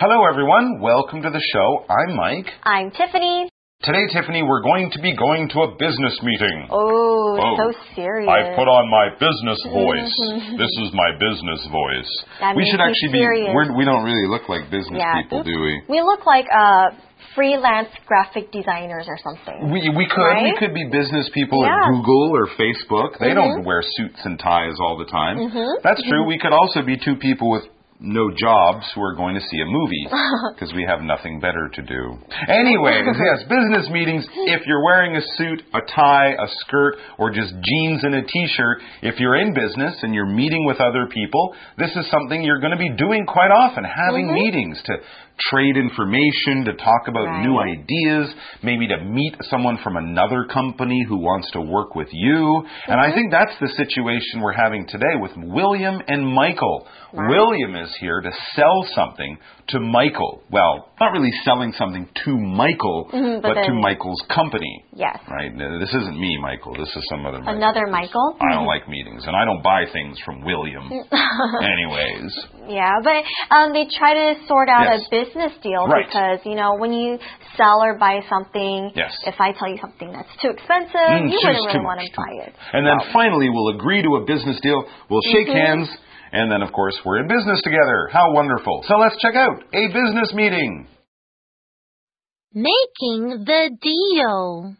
Hello, everyone. Welcome to the show. I'm Mike. I'm Tiffany. Today, Tiffany, we're going to be going to a business meeting. Oh, so serious. I've put on my business voice. This is my business voice. We should actually we don't really look like business people, do we? We look like freelance graphic designers or something. We could. Right? We could be business people at Google or Facebook. They don't wear suits and ties all the time. That's true. We could also be two people with no jobs who are going to see a movie because we have nothing better to do. Anyways, yes, business meetings, if you're wearing a suit, a tie, a skirt, or just jeans and a t-shirt, if you're in business and you're meeting with other people, this is something you're going to be doing quite often, having meetings to trade information, to talk about new ideas, maybe to meet someone from another company who wants to work with you. And I think that's the situation we're having today with William and Michael. William is here to sell something to Michael. Well, not really selling something to Michael, but to Michael's company. Yes. Right? This isn't me, Michael. This is some other Michael. Another Michael? I don't like meetings, and I don't buy things from William. Anyways. Yeah, but they try to sort out a business deal because, you know, when you sell or buy something, if I tell you something that's too expensive, you wouldn't really want to buy it. And then finally, we'll agree to a business deal. We'll shake hands. And then, of course, we're in business together. How wonderful. So let's check out a business meeting. Making the deal.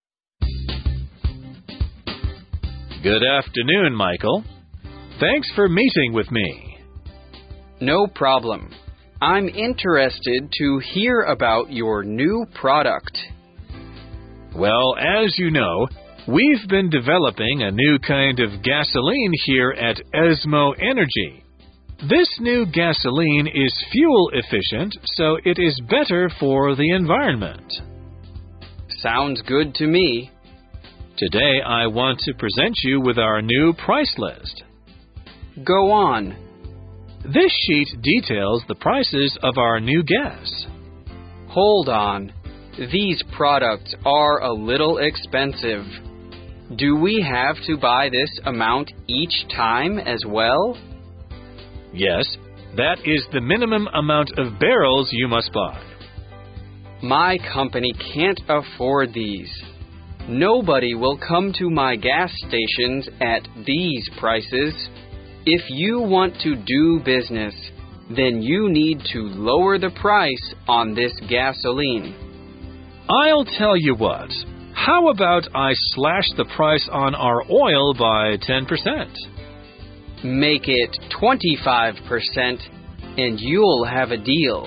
Good afternoon, Michael. Thanks for meeting with me. No problem. I'm interested to hear about your new product. Well, as you know, we've been developing a new kind of gasoline here at Esmo Energy. This new gasoline is fuel efficient, so it is better for the environment. Sounds good to me. Today I want to present you with our new price list. Go on. This sheet details the prices of our new gas. Hold on. These products are a little expensive. Do we have to buy this amount each time as well? Yes, that is the minimum amount of barrels you must buy. My company can't afford these. Nobody will come to my gas stations at these prices. If you want to do business, then you need to lower the price on this gasoline. I'll tell you what. How about I slash the price on our oil by 10%? Make it 25% and you'll have a deal.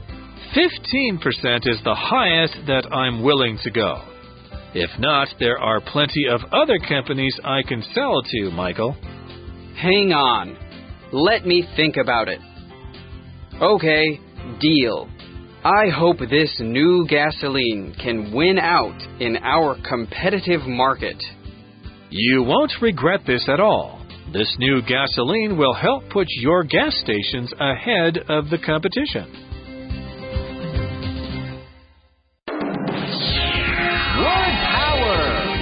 15% is the highest that I'm willing to go. If not, there are plenty of other companies I can sell to, Michael. Hang on. Let me think about it. Okay, deal. I hope this new gasoline can win out in our competitive market. You won't regret this at all. This new gasoline will help put your gas stations ahead of the competition. Word power!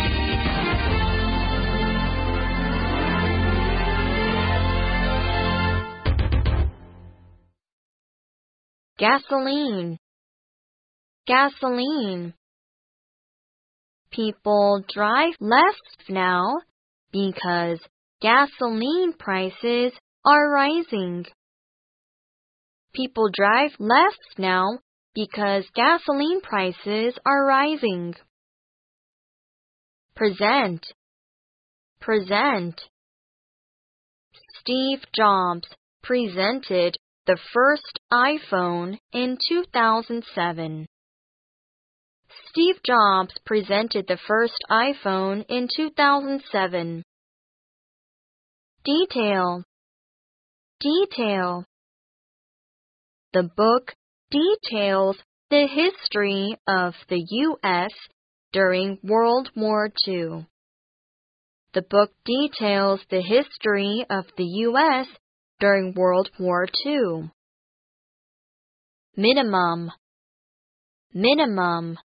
Gasoline. Gasoline. People drive less now because gasoline prices are rising. People drive less now because gasoline prices are rising. Present. Present. Steve Jobs presented the first iPhone in 2007. Steve Jobs presented the first iPhone in 2007. Detail. Detail. The book details the history of the U.S. during World War II. The book details the history of the U.S. during World War II. Minimum. Minimum.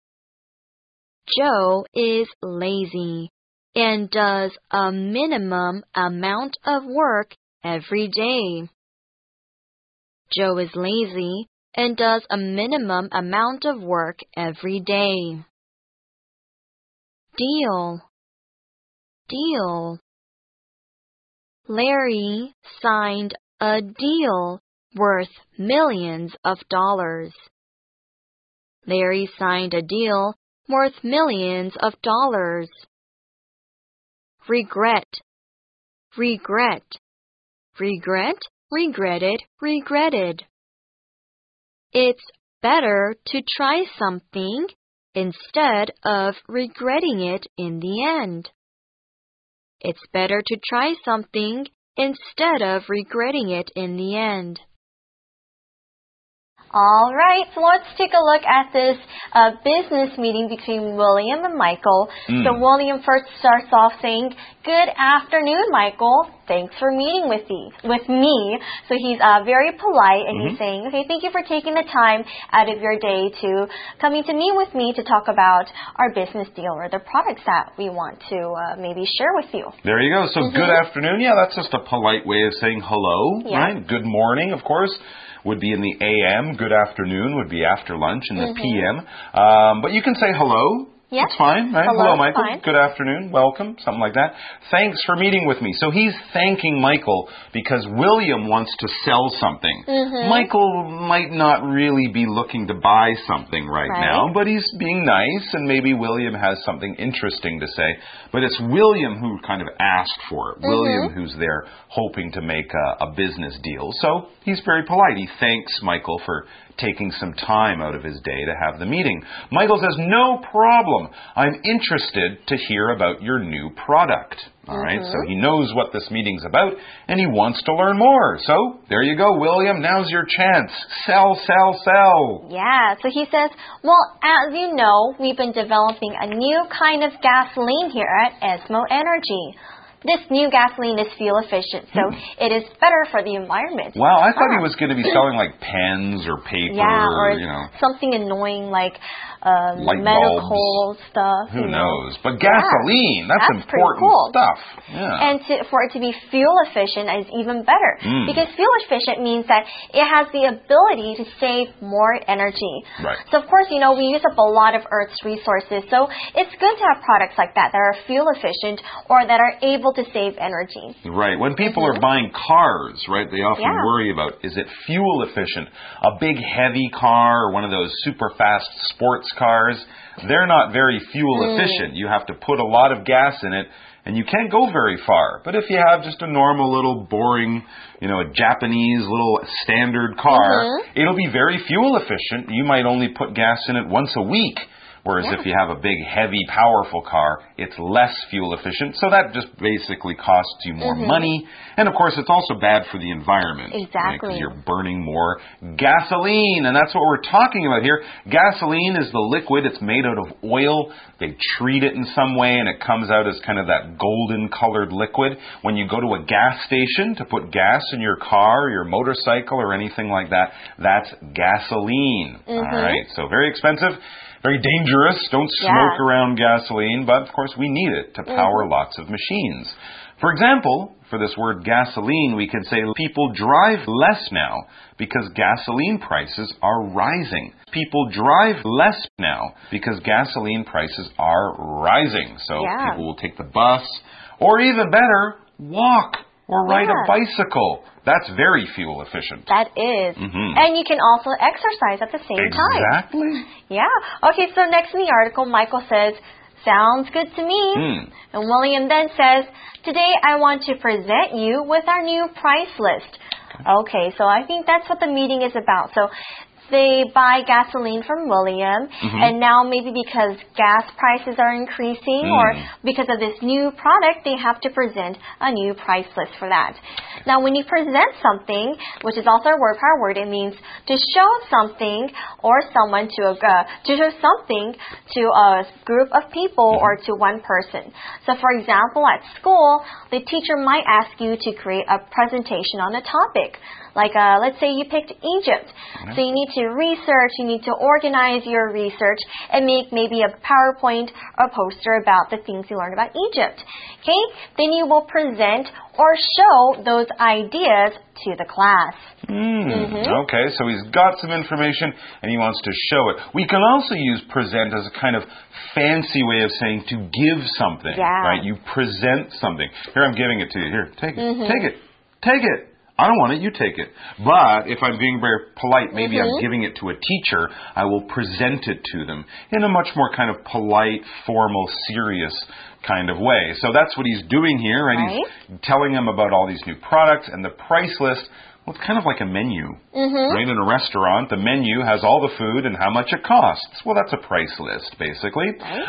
Joe is lazy and does a minimum amount of work every day. Joe is lazy and does a minimum amount of work every day. Deal. Deal. Larry signed a deal worth millions of dollars. Larry signed a deal worth millions of dollars. Regret. Regret. Regret, regretted, regretted. It's better to try something instead of regretting it in the end. It's better to try something instead of regretting it in the end. All right, so let's take a look at this business meeting between William and Michael. So William first starts off saying, "Good afternoon, Michael. Thanks for meeting with me." So he's very polite, and he's saying, "Okay, thank you for taking the time out of your day to coming to meet with me to talk about our business deal or the products that we want to maybe share with you." There you go. So good afternoon. Yeah, that's just a polite way of saying hello, right? Good morning, of course, would be in the AM. Good afternoon would be after lunch in the PM. But you can say hello. Yeah. That's fine, right? Hello, Michael. fine. Good afternoon. Welcome. Something like that. Thanks for meeting with me. So he's thanking Michael because William wants to sell something. Michael might not really be looking to buy something right now, but he's being nice, and maybe William has something interesting to say. But it's William who kind of asked for it. William who's there hoping to make a business deal. So he's very polite. He thanks Michael for taking some time out of his day to have the meeting. Michael says, "No problem. I'm interested to hear about your new product." All right, so he knows what this meeting's about, and he wants to learn more. So there you go, William. Now's your chance. Sell, sell, sell. Yeah, so he says, "Well, as you know, we've been developing a new kind of gasoline here at Esmo Energy. This new gasoline is fuel efficient, so it is better for the environment." Wow, I thought he was going to be selling like pens or paper, or something annoying like medical stuff. Who knows? But gasoline, that's important stuff. Yeah. And for it to be fuel efficient is even better. Because fuel efficient means that it has the ability to save more energy. Right. So of course, we use up a lot of Earth's resources. So it's good to have products like that are fuel efficient or that are able to save energy. Right. When people are buying cars, right, they often worry about, is it fuel efficient? A big heavy car or one of those super fast sports cars, they're not very fuel efficient. You have to put a lot of gas in it, and you can't go very far. But if you have just a normal little boring, a Japanese little standard car, it'll be very fuel efficient. You might only put gas in it once a week. Whereas if you have a big, heavy, powerful car, it's less fuel efficient. So that just basically costs you more money. And of course, it's also bad for the environment. Exactly. Because you're burning more gasoline. And that's what we're talking about here. Gasoline is the liquid. It's made out of oil. They treat it in some way, and it comes out as kind of that golden-colored liquid. When you go to a gas station to put gas in your car, or your motorcycle, or anything like that, that's gasoline. All right. So very expensive. Very dangerous. Don't smoke around gasoline, but of course we need it to power lots of machines. For example, for this word gasoline, we can say people drive less now because gasoline prices are rising. People drive less now because gasoline prices are rising. So people will take the bus, or even better, walk or ride a bicycle. That's very fuel efficient. That is. And you can also exercise at the same time. Exactly. Yeah. Okay, so next in the article, Michael says, "Sounds good to me." And William then says, "Today I want to present you with our new price list." Okay, so I think that's what the meeting is about. So they buy gasoline from William, and now maybe because gas prices are increasing or because of this new product, they have to present a new price list for that. Now, when you present something, which is also a word power word, it means to show something or someone to show something to a group of people or to one person. So, for example, at school, the teacher might ask you to create a presentation on a topic. Like, let's say you picked Egypt. So you need to research, you need to organize your research and make maybe a PowerPoint or poster about the things you learned about Egypt. Okay? Then you will present or show those ideas to the class. Okay, so he's got some information and he wants to show it. We can also use present as a kind of fancy way of saying to give something. Right? You present something. Here, I'm giving it to you. Here, take it. Take it. Take it. I don't want it, you take it. But if I'm being very polite, maybe I'm giving it to a teacher, I will present it to them in a much more kind of polite, formal, serious kind of way. So that's what he's doing here, right? He's telling them about all these new products and the price list. Well, it's kind of like a menu, right? In a restaurant, the menu has all the food and how much it costs. Well, that's a price list, basically.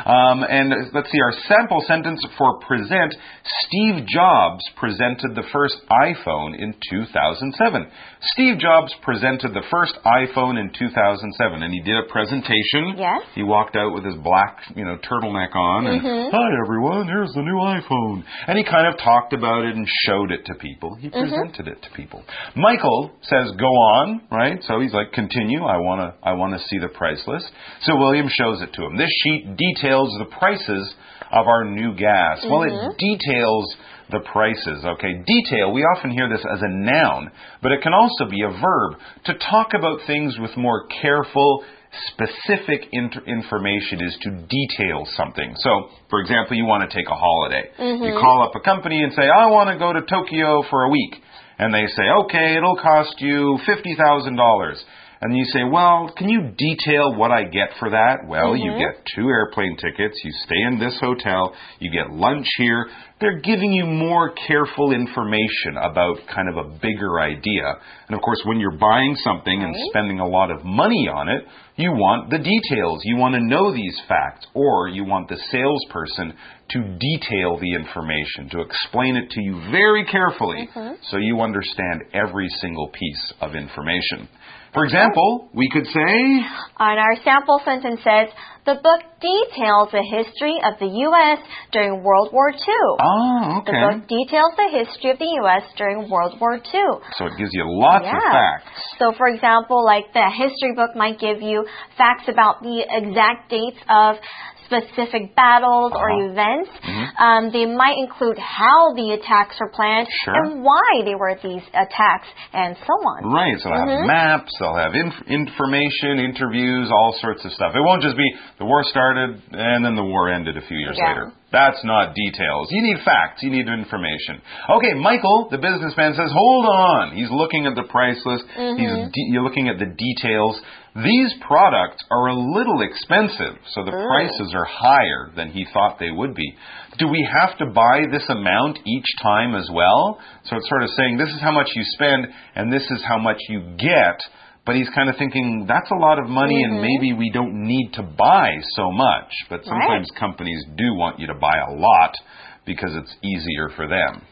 And let's see, our sample sentence for present, Steve Jobs presented the first iPhone in 2007. Steve Jobs presented the first iPhone in 2007, and he did a presentation. He walked out with his black, turtleneck on, and, hi, everyone, here's the new iPhone. And he kind of talked about it and showed it to people. He presented it to people. Michael says, go on, right? So he's like, continue. I want to see the price list. So William shows it to him. This sheet details the prices of our new gas. Well, it details the prices, okay? Detail, we often hear this as a noun, but it can also be a verb to talk about things with more careful, specific information is to detail something. So, for example, you want to take a holiday. You call up a company and say, I want to go to Tokyo for a week. And they say, okay, it'll cost you $50,000. And you say, well, can you detail what I get for that? Well, you get 2 airplane tickets, you stay in this hotel, you get lunch here. They're giving you more careful information about kind of a bigger idea. And of course, when you're buying something and spending a lot of money on it, you want the details. You want to know these facts, or you want the salesperson to detail the information, to explain it to you very carefully so you understand every single piece of information. For example, we could say... And our sample sentence says, the book details the history of the U.S. during World War II. Oh, okay. The book details the history of the U.S. during World War II. So it gives you lots of facts. So, for example, like the history book might give you facts about the exact dates of specific battles or events. They might include how the attacks were planned and why they were these attacks and so on. Right, so they'll have maps, they'll have information, interviews, all sorts of stuff. It won't just be the war started and then the war ended a few years later. That's not details. You need facts. You need information. Okay, Michael, the businessman, says, hold on. He's looking at the price list. You're looking at the details. These products are a little expensive, so the prices are higher than he thought they would be. Do we have to buy this amount each time as well? So it's sort of saying this is how much you spend and this is how much you get. But he's kind of thinking, that's a lot of money and maybe we don't need to buy so much. But sometimes companies do want you to buy a lot because it's easier for them.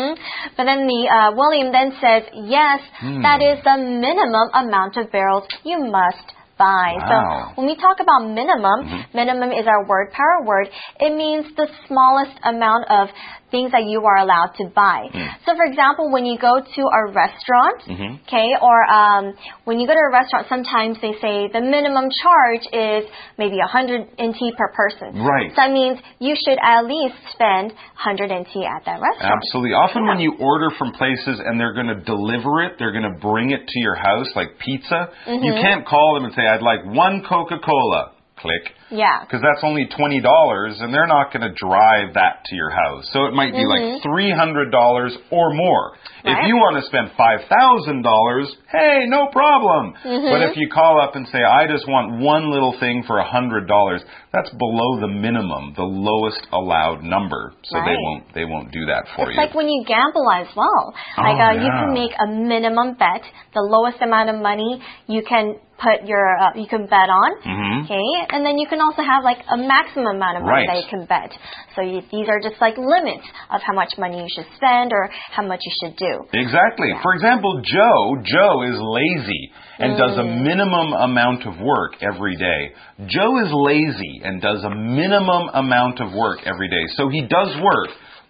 But then William then says, yes, that is the minimum amount of barrels you must buy. So when we talk about minimum, minimum is our word power word. It means the smallest amount of things that you are allowed to buy. So, for example, when you go to a restaurant, okay, or when you go to a restaurant, sometimes they say the minimum charge is maybe 100 NT per person. Right. So that means you should at least spend 100 NT at that restaurant. Absolutely. Often when you order from places and they're going to deliver it, they're going to bring it to your house like pizza, you can't call them and say, I'd like 1 Coca-Cola. Click. Because that's only $20 and they're not going to drive that to your house. So it might be like $300 or more. If you want to spend $5,000, hey, no problem. But if you call up and say, I just want one little thing for $100, that's below the minimum, the lowest allowed number. So they won't do that for you. It's like when you gamble as well. Like you can make a minimum bet, the lowest amount of money you can put you can bet on, okay, and then you can also have like a maximum amount of money that you can bet. So these are just like limits of how much money you should spend or how much you should do. Exactly. For example, Joe is lazy and does a minimum amount of work every day. Joe is lazy and does a minimum amount of work every day. So he does work,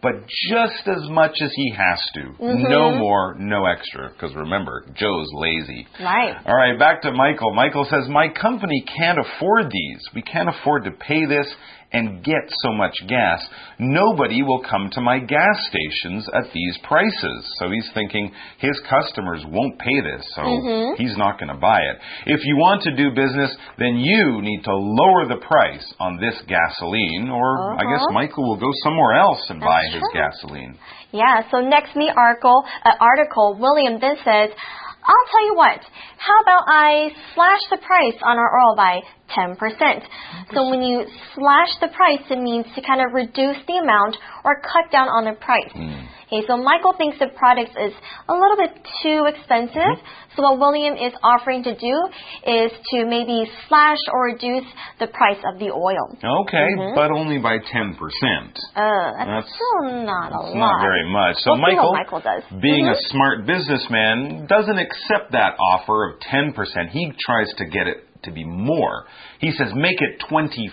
but just as much as he has to. No more, no extra. Because remember, Joe's lazy. Right. All right, back to Michael. Michael says, my company can't afford these. We can't afford to pay this and get so much gas. Nobody will come to my gas stations at these prices. So he's thinking his customers won't pay this, so he's not going to buy it. If you want to do business, then you need to lower the price on this gasoline, or I guess Michael will go somewhere else and buy his gasoline. Yeah, so next in the article, William then says, I'll tell you what, how about I slash the price on our oil by 10%. So when you slash the price, it means to kind of reduce the amount or cut down on the price. Okay, so Michael thinks the product is a little bit too expensive. So what William is offering to do is to maybe slash or reduce the price of the oil. Okay, but only by 10%. That's still not a lot. Not very much. So we'll see what Michael does. Being a smart businessman, doesn't accept that offer of 10%. He tries to get it to be more. He says, make it 25%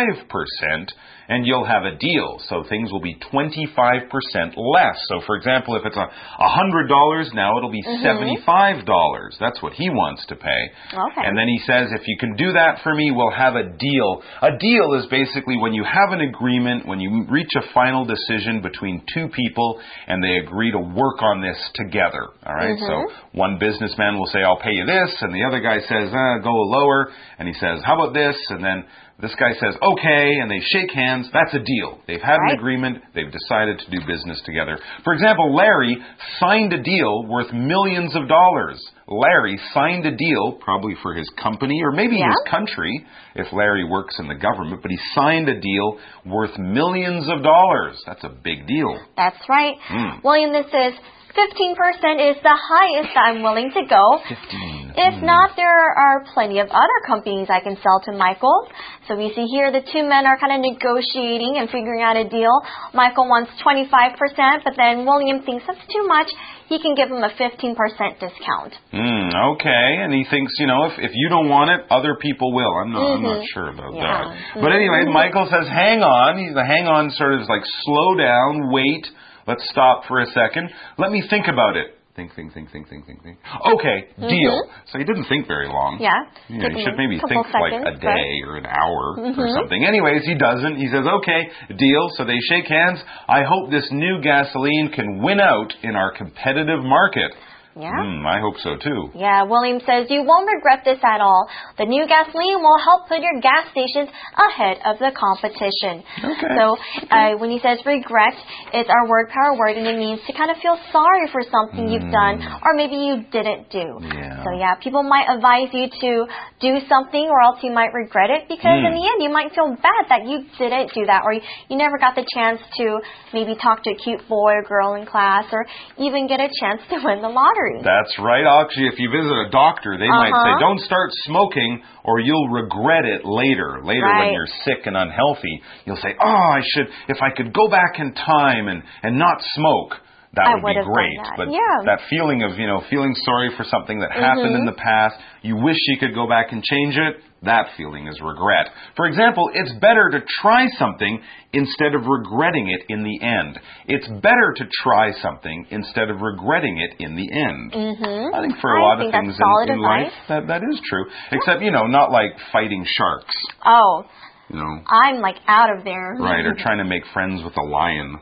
and you'll have a deal. So things will be 25% less. So for example, if it's $100, now it'll be $75. That's what he wants to pay. Okay. And then he says, if you can do that for me, we'll have a deal. A deal is basically when you have an agreement, when you reach a final decision between two people and they agree to work on this together. All right. So one businessman will say, I'll pay you this. And the other guy says, go lower. And he says, how about this? And then this guy says, okay, and they shake hands. That's a deal. They've had an agreement. They've decided to do business together. For example, Larry signed a deal worth millions of dollars. Larry signed a deal, probably for his company or maybe his country, if Larry works in the government, but he signed a deal worth millions of dollars. That's a big deal. That's right. William, this is 15% is the highest I'm willing to go. 15. If not, there are plenty of other companies I can sell to Michael. So we see here the two men are kind of negotiating and figuring out a deal. Michael wants 25%, but then William thinks that's too much. He can give him a 15% discount. Okay, and he thinks, if you don't want it, other people will. I'm not sure about that. But anyway, Michael says, hang on. The hang on sort of is like slow down, wait. Let's stop for a second. Let me think about it. Think. Okay, deal. So he didn't think very long. Yeah. You should maybe think like a day or an hour or something. Anyways, he doesn't. He says, okay, deal. So they shake hands. I hope this new gasoline can win out in our competitive market. Yeah. I hope so too. Yeah, William says you won't regret this at all. The new gasoline will help put your gas stations ahead of the competition. Okay. So when he says regret, it's our word power word, and it means to kind of feel sorry for something you've done or maybe you didn't do. Yeah. So yeah, people might advise you to do something or else you might regret it because in the end you might feel bad that you didn't do that or you never got the chance to maybe talk to a cute boy or girl in class or even get a chance to win the lottery. That's right. Actually, if you visit a doctor, they might say, don't start smoking or you'll regret it later. Later when you're sick and unhealthy, you'll say, if I could go back in time and not smoke, that would be great. But that feeling of, feeling sorry for something that happened in the past, you wish you could go back and change it, that feeling is regret. For example, it's better to try something instead of regretting it in the end. It's better to try something instead of regretting it in the end. I think for a lot of things in life, that is true. Except, not like fighting sharks. Oh, I'm like out of there. Right, or trying to make friends with a lion.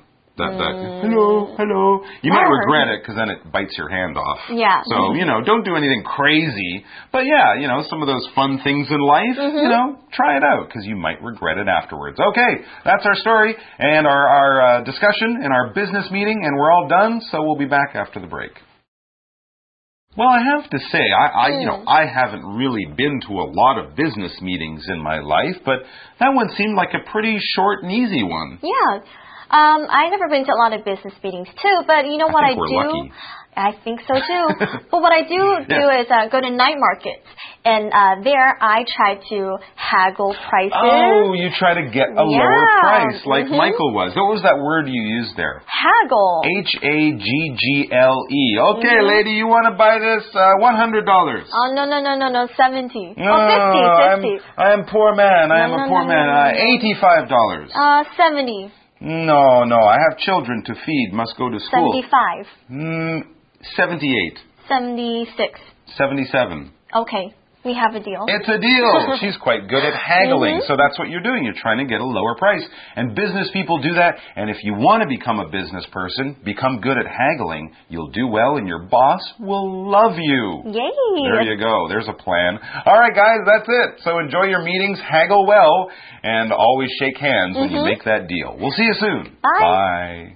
Hello. You might regret it because then it bites your hand off. Yeah. So, don't do anything crazy. But some of those fun things in life, try it out because you might regret it afterwards. Okay, that's our story and our discussion and our business meeting, and we're all done, so we'll be back after the break. Well, I have to say, I haven't really been to a lot of business meetings in my life, but that one seemed like a pretty short and easy one. Yeah. I've never been to a lot of business meetings too, but you know what I do? Lucky. I think so too. But what I do is go to night markets, and there I try to haggle prices. Oh, you try to get a lower price, like Michael was. What was that word you used there? Haggle. Haggle. Okay, lady, you want to buy this $100? Oh, no, 70. No, 50. I'm poor man. I am a poor man. $85. 70. No, I have children to feed, must go to school. 75. 78. 76. 77. Okay, we have a deal. It's a deal. She's quite good at haggling. So that's what you're doing. You're trying to get a lower price. And business people do that. And if you want to become a business person, become good at haggling, you'll do well and your boss will love you. Yay. There you go. There's a plan. All right, guys, that's it. So enjoy your meetings, haggle well, and always shake hands when you make that deal. We'll see you soon. Bye. Bye.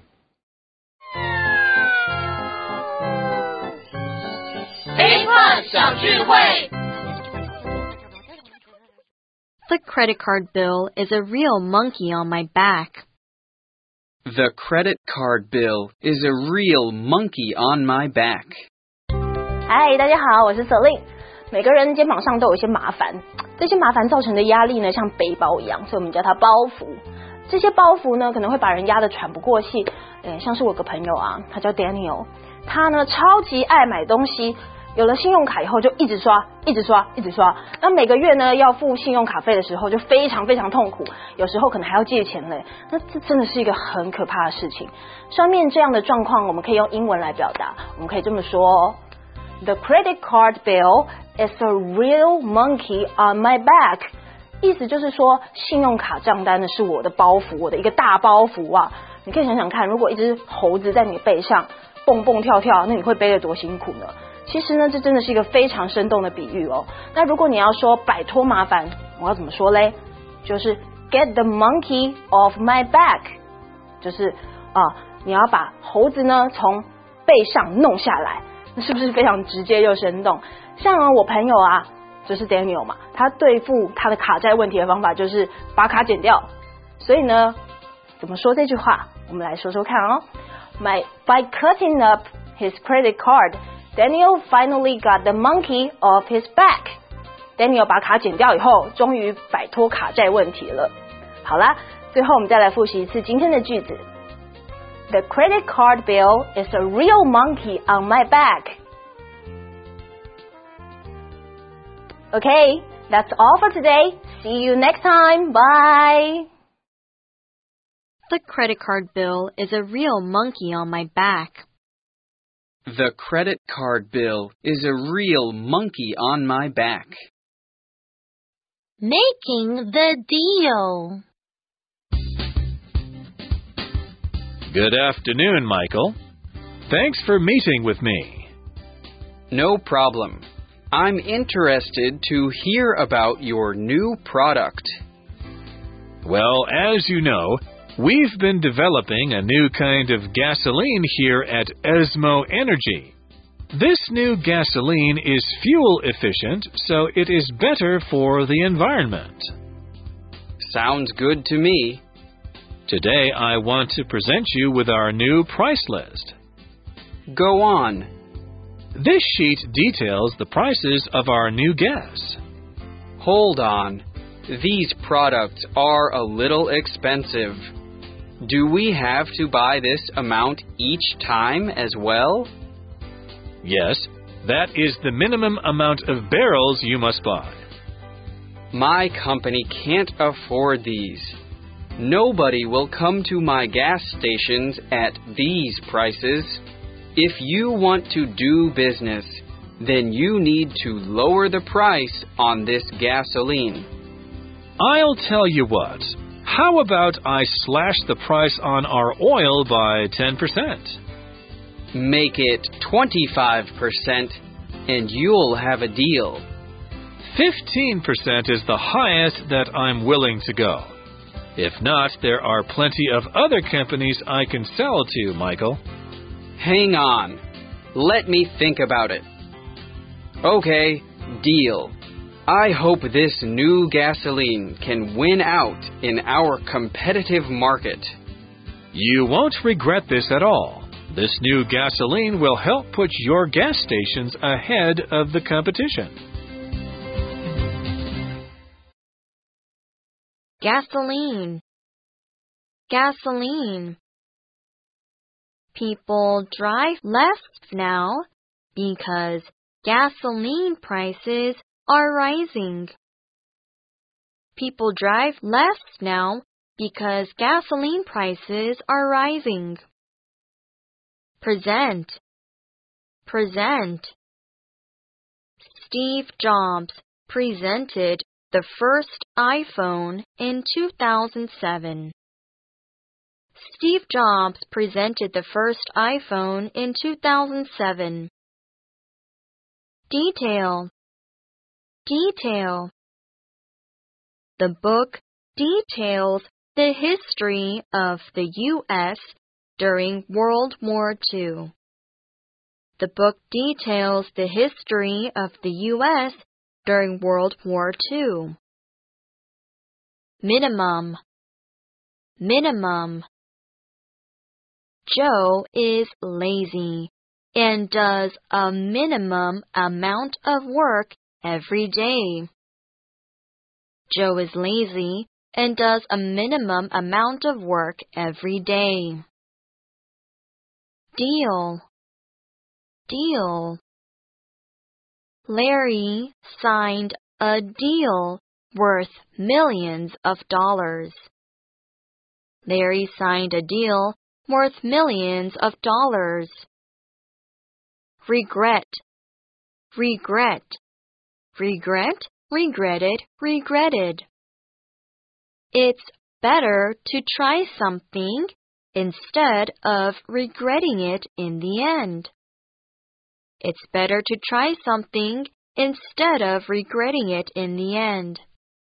The credit card bill is a real monkey on my back. The credit card bill is a real monkey on my back. 嗨，大家好，我是 Celine。每个人肩膀上都有一些麻烦，这些麻烦造成的压力呢，像背包一样，所以我们叫它包袱。这些包袱呢，可能会把人压得喘不过气。像是我有个朋友啊，他叫 Daniel， 他呢超级爱买东西。有了信用卡以后就一直刷，那每个月呢要付信用卡费的时候就非常非常痛苦，有时候可能还要借钱嘞，那这真的是一个很可怕的事情。上面这样的状况我们可以用英文来表达，我们可以这么说 ：The credit card bill is a real monkey on my back。意思就是说，信用卡账单呢是我的包袱，我的一个大包袱啊。你可以想想看，如果一只猴子在你背上蹦蹦跳跳，那你会背得多辛苦呢？其实呢，这真的是一个非常生动的比喻哦。那如果你要说摆脱麻烦，我要怎么说嘞？就是 get the monkey off my back， 就是你要把猴子呢从背上弄下来，那是不是非常直接又生动？像我朋友啊，就是 Daniel 嘛，他对付他的卡债问题的方法就是把卡剪掉。所以呢，怎么说这句话？我们来说说看哦。By cutting up his credit card。Daniel finally got the monkey off his back. Daniel 把卡剪掉以后，终于摆脱卡债问题了。好啦，最后我们再来复习一次今天的句子。The credit card bill is a real monkey on my back. Okay, that's all for today. See you next time. Bye. The credit card bill is a real monkey on my back. The credit card bill is a real monkey on my back. Making the deal. Good afternoon, Michael. Thanks for meeting with me. No problem. I'm interested to hear about your new product. Well, as you know, we've been developing a new kind of gasoline here at Esmo Energy. This new gasoline is fuel efficient, so it is better for the environment. Sounds good to me. Today I want to present you with our new price list. Go on. This sheet details the prices of our new gas. Hold on. These products are a little expensive. Do we have to buy this amount each time as well? Yes, that is the minimum amount of barrels you must buy. My company can't afford these. Nobody will come to my gas stations at these prices. If you want to do business, then you need to lower the price on this gasoline. I'll tell you what. How about I slash the price on our oil by 10%? Make it 25% and you'll have a deal. 15% is the highest that I'm willing to go. If not, there are plenty of other companies I can sell to, Michael. Hang on. Let me think about it. Okay, deal. I hope this new gasoline can win out in our competitive market. You won't regret this at all. This new gasoline will help put your gas stations ahead of the competition. Gasoline. Gasoline. People drive less now because gasoline prices are rising. People drive less now because gasoline prices are rising. Present. Present. Steve Jobs presented the first iPhone in 2007. Steve Jobs presented the first iPhone in 2007. Detail. Detail. The book details the history of the U.S. during World War II. The book details the history of the U.S. during World War II. Minimum. Minimum. Joe is lazy and does a minimum amount of work every day. Joe is lazy and does a minimum amount of work every day. Deal. Deal. Larry signed a deal worth millions of dollars. Larry signed a deal worth millions of dollars. Regret. Regret. Regret, regretted, regretted. It's better to try something instead of regretting it in the end. It's better to try something instead of regretting it in the end.